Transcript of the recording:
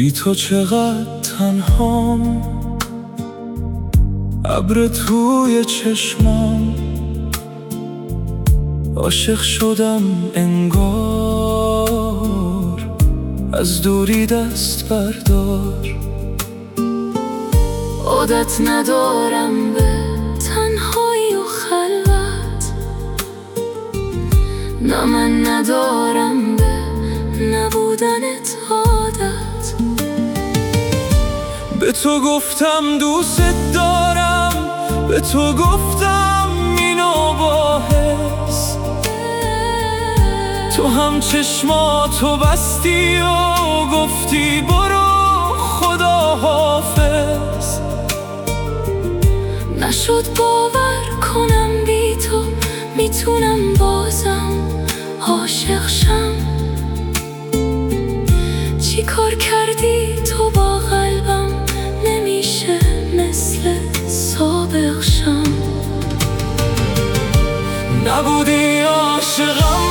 بی تو چقدر تنهام، ابر توی چشمام، عاشق شدم انگار، از دوری دست بردار. عادت ندارم به تنهایی و خلوت، نه من ندارم به نبودنت عادت. به تو گفتم دوست دارم، به تو گفتم اینو با حس، تو هم چشماتو بستی و گفتی برو خدا حافظ. نشد باور کنم بی تو میتونم بازم عاشق شم. چی کار کردی تو با قلبم، نمیشه مثل سابق شم. نبودی عاشقم